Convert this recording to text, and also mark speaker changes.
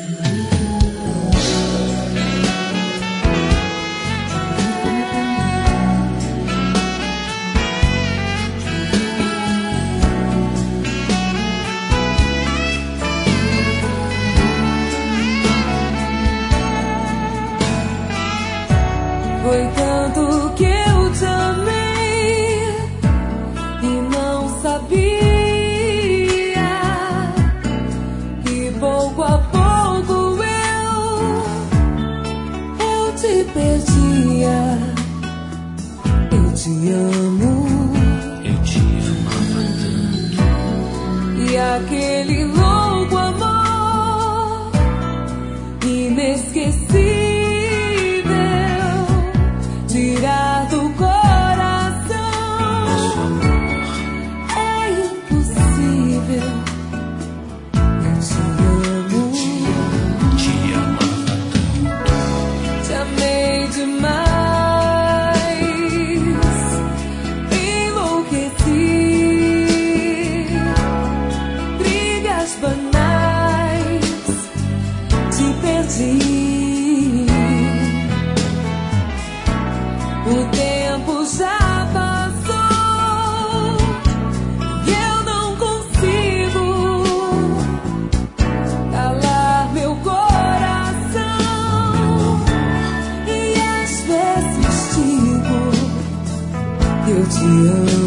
Speaker 1: Foi tanto que eu te amei e não sabia que pouco a pouco eu te perdia. Eu te amo,
Speaker 2: eu te amava tanto.
Speaker 1: E aquele louco amor inesquecível tirar do coração é impossível. Eu
Speaker 2: te amava tanto.
Speaker 1: te amei demais, enlouqueci. Brigas banais, te perdi. O tempo já passou e eu não consigo calar meu coração. E às vezes digo que eu te amo.